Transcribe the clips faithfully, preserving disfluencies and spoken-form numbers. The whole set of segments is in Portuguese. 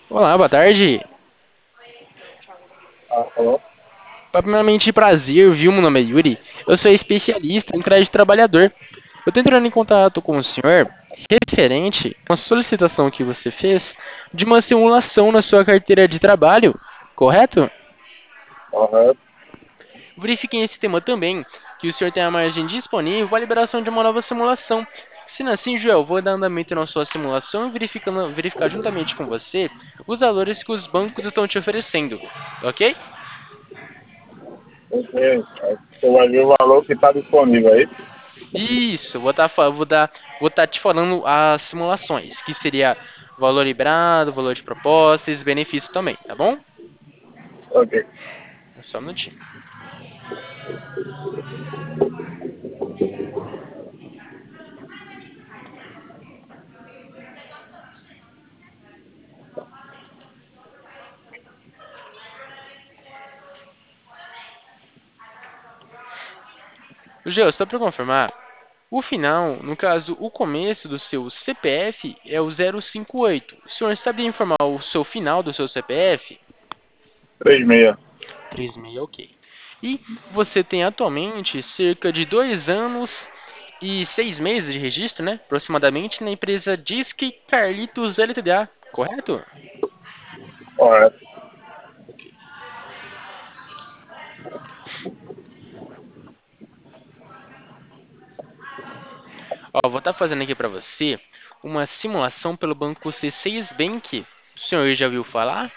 Olá, boa tarde. Ah, falou? Primeiramente, prazer, viu? Meu nome é Yuri. Eu sou especialista em crédito trabalhador. Eu estou entrando em contato com o senhor referente a uma solicitação que você fez de uma simulação na sua carteira de trabalho, correto? Correto. Verifiquei esse tema também, que o senhor tem a margem disponível para a liberação de uma nova simulação. Sendo assim, Joel, vou dar andamento na sua simulação e verificando- verificar juntamente com você os valores que os bancos estão te oferecendo, ok? Porque é, você vai ver o valor que está disponível aí. Isso, vou estar vou dar, vou tá te falando as simulações, que seria valor librado, valor de proposta e benefícios também, tá bom? Ok. Só um minutinho. Geo, só para confirmar, o final, no caso, o começo do seu C P F é o zero cinco oito. O senhor sabia informar o seu final do seu C P F? Três meia. três seis, ok. E você tem atualmente cerca de dois anos e seis meses de registro, né? Aproximadamente, na empresa Disque Carlitos L T D A, correto? Correto. Ó, vou estar fazendo aqui para você uma simulação pelo banco C seis Bank. O senhor já ouviu falar?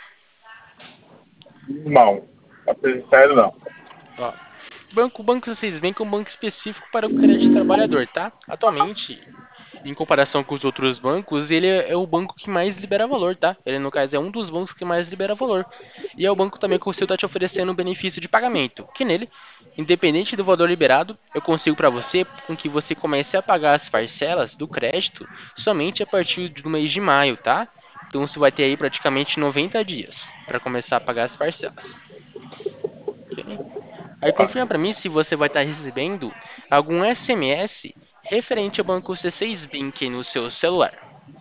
Não. Pra ser sincero, não. Ó, banco, banco C seis Bank é um banco específico para o crédito trabalhador, tá? Atualmente, em comparação com os outros bancos, ele é é o banco que mais libera valor, tá? Ele, no caso, é um dos bancos que mais libera valor. E é o banco também que o seu está te oferecendo um benefício de pagamento, que nele, independente do valor liberado, eu consigo para você com que você comece a pagar as parcelas do crédito somente a partir do mês de maio, tá? Então você vai ter aí praticamente noventa dias para começar a pagar as parcelas. Ok? Aí confirma para mim se você vai estar recebendo algum S M S referente ao banco C seis Bank no seu celular.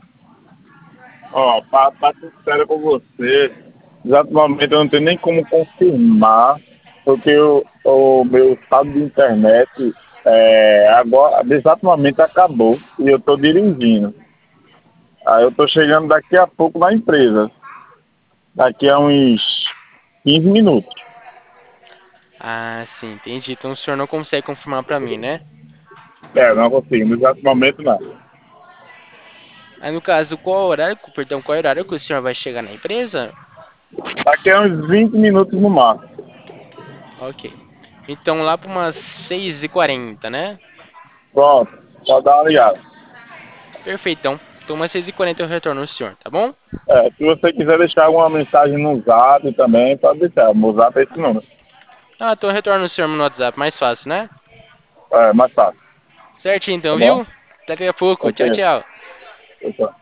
Ó, pra, pra ser sincero com você, exatamente eu não tenho nem como confirmar, porque o, o meu estado de internet é, agora, exatamente acabou e eu estou dirigindo. Aí eu estou chegando daqui a pouco na empresa, daqui a uns quinze minutos. Ah, sim, entendi. Então o senhor não consegue confirmar para mim, né? É, não consigo, no exato momento não. Aí no caso, qual horário, perdão, qual horário que o senhor vai chegar na empresa? Daqui a uns vinte minutos no máximo. Ok. Então lá para umas seis e quarenta, né? Pronto, pode dar uma ligada. Perfeitão. Então umas seis e quarenta eu retorno ao senhor, tá bom? É, se você quiser deixar alguma mensagem no zap também, pode deixar. O meu zap é esse número. Ah, então eu retorno ao senhor no WhatsApp, mais fácil, né? É, mais fácil. Certinho Tá então, bom? viu? Até daqui a pouco. Ok. Tchau, tchau. Tchau, tchau.